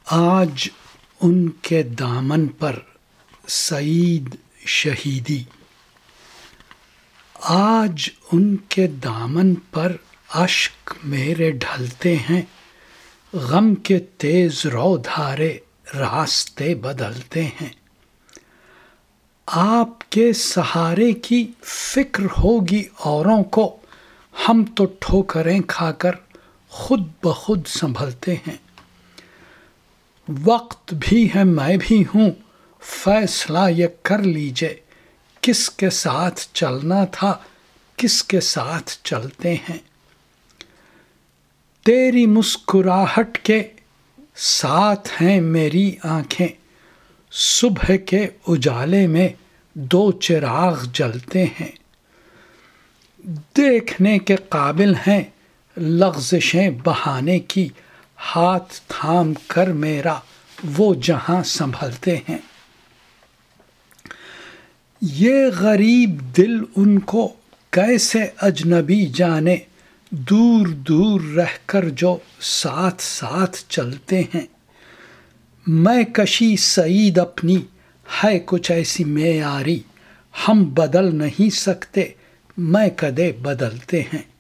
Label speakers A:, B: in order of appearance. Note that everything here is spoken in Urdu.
A: آج ان کے دامن پر سعید شہیدی، آج ان کے دامن پر اشک میرے ڈھلتے ہیں، غم کے تیز رو دھارے راستے بدلتے ہیں۔ آپ کے سہارے کی فکر ہوگی اوروں کو، ہم تو ٹھوکریں کھا کر خود بخود سنبھلتے ہیں۔ وقت بھی ہے میں بھی ہوں، فیصلہ یہ کر لیجئے، کس کے ساتھ چلنا تھا کس کے ساتھ چلتے ہیں۔ تیری مسکراہٹ کے ساتھ ہیں میری آنکھیں، صبح کے اجالے میں دو چراغ جلتے ہیں۔ دیکھنے کے قابل ہیں لغزشیں بہانے کی، ہاتھ تھام کر میرا وہ جہاں سنبھلتے ہیں۔ یہ غریب دل ان کو کیسے اجنبی جانے، دور دور رہ کر جو ساتھ ساتھ چلتے ہیں۔ میں کشی سعید اپنی ہے کچھ ایسی معیاری، ہم بدل نہیں سکتے میں کدے بدلتے ہیں۔